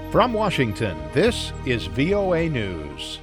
From Washington, this is VOA News.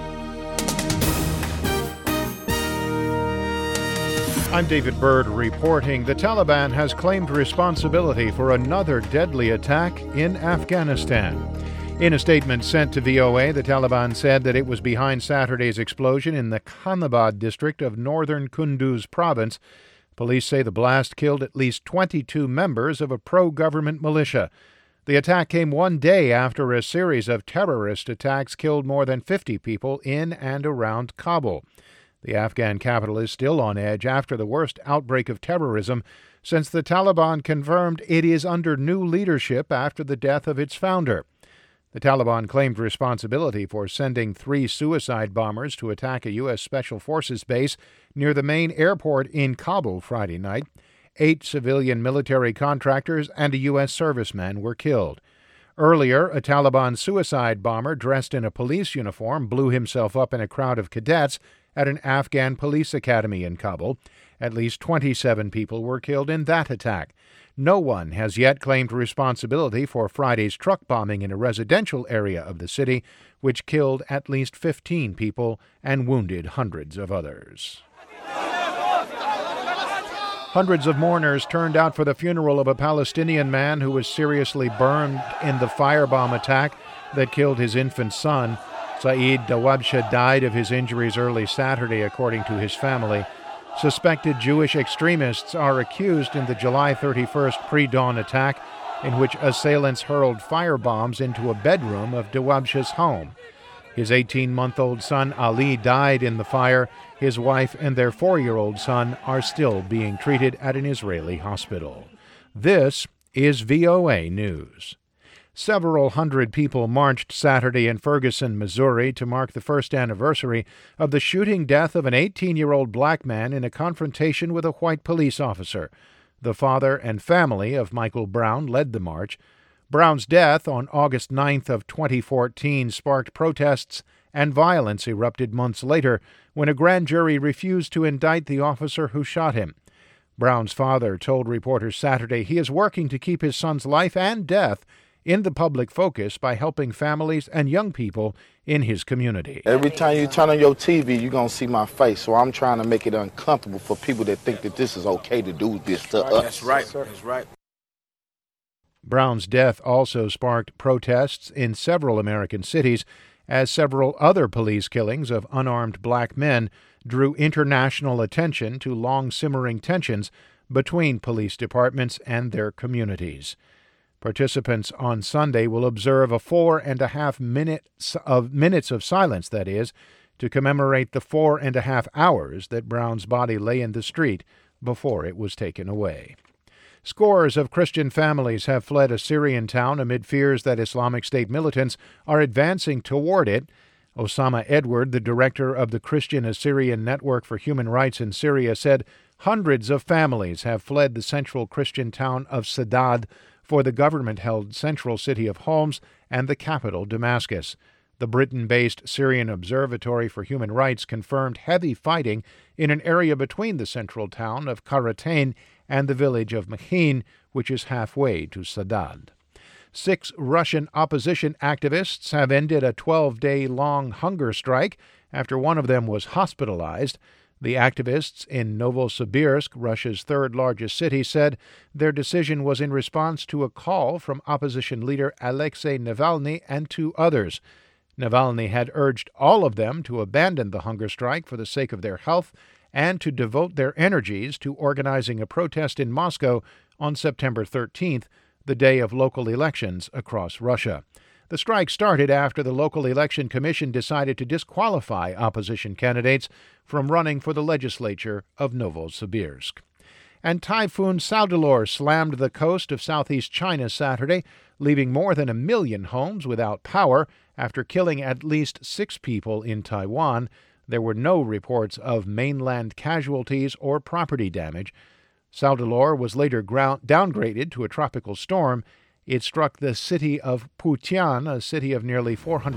I'm David Byrd reporting. The Taliban has claimed responsibility for another deadly attack in Afghanistan. In a statement sent to VOA, the Taliban said that it was behind Saturday's explosion in the Khanabad district of northern Kunduz province. Police say the blast killed at least 22 members of a pro-government militia. The attack came one day after a series of terrorist attacks killed more than 50 people in and around Kabul. The Afghan capital is still on edge after the worst outbreak of terrorism since the Taliban confirmed it is under new leadership after the death of its founder. The Taliban claimed responsibility for sending 3 suicide bombers to attack a U.S. Special Forces base near the main airport in Kabul Friday night. 8 civilian military contractors and a U.S. serviceman were killed. Earlier, a Taliban suicide bomber dressed in a police uniform blew himself up in a crowd of cadets at an Afghan police academy in Kabul. At least 27 people were killed in that attack. No one has yet claimed responsibility for Friday's truck bombing in a residential area of the city, which killed at least 15 people and wounded hundreds of others. Hundreds of mourners turned out for the funeral of a Palestinian man who was seriously burned in the firebomb attack that killed his infant son. Saeed Dawabsha died of his injuries early Saturday, according to his family. Suspected Jewish extremists are accused in the July 31st pre-dawn attack, in which assailants hurled firebombs into a bedroom of Dawabsha's home. His 18-month-old son Ali died in the fire. His wife and their 4-year-old son are still being treated at an Israeli hospital. This is VOA News. Several hundred people marched Saturday in Ferguson, Missouri, to mark the first anniversary of the shooting death of an 18-year-old black man in a confrontation with a white police officer. The father and family of Michael Brown led the march. Brown's death on August 9th of 2014 sparked protests, and violence erupted months later when a grand jury refused to indict the officer who shot him. Brown's father told reporters Saturday he is working to keep his son's life and death in the public focus by helping families and young people in his community. Every time you turn on your TV, you're going to see my face, so I'm trying to make it uncomfortable for people that think that this is okay to do this to us. That's right. That's right. Brown's death also sparked protests in several American cities, as several other police killings of unarmed black men drew international attention to long-simmering tensions between police departments and their communities. Participants on Sunday will observe a 4.5 minutes of silence, that is, to commemorate the 4.5 hours that Brown's body lay in the street before it was taken away. Scores of Christian families have fled a Syrian town amid fears that Islamic State militants are advancing toward it. Osama Edward, the director of the Christian Assyrian Network for Human Rights in Syria, said hundreds of families have fled the central Christian town of Saddad for the government-held central city of Homs and the capital, Damascus. The Britain-based Syrian Observatory for Human Rights confirmed heavy fighting in an area between the central town of Karatain and the village of Makhin, which is halfway to Saddad. 6 Russian opposition activists have ended a 12-day-long hunger strike after one of them was hospitalized. The activists in Novosibirsk, Russia's third-largest city, said their decision was in response to a call from opposition leader Alexei Navalny and 2 others. Navalny had urged all of them to abandon the hunger strike for the sake of their health and to devote their energies to organizing a protest in Moscow on September 13th, the day of local elections across Russia. The strike started after the local election commission decided to disqualify opposition candidates from running for the legislature of Novosibirsk. And Typhoon Saudalor slammed the coast of southeast China Saturday, leaving more than 1 million homes without power after killing at least 6 people in Taiwan. There were no reports of mainland casualties or property damage. Saudalor was later downgraded to a tropical storm. It struck the city of Putian, a city of nearly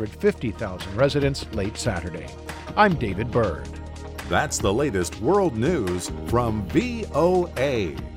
450,000 residents, late Saturday. I'm David Byrd. That's the latest world news from VOA.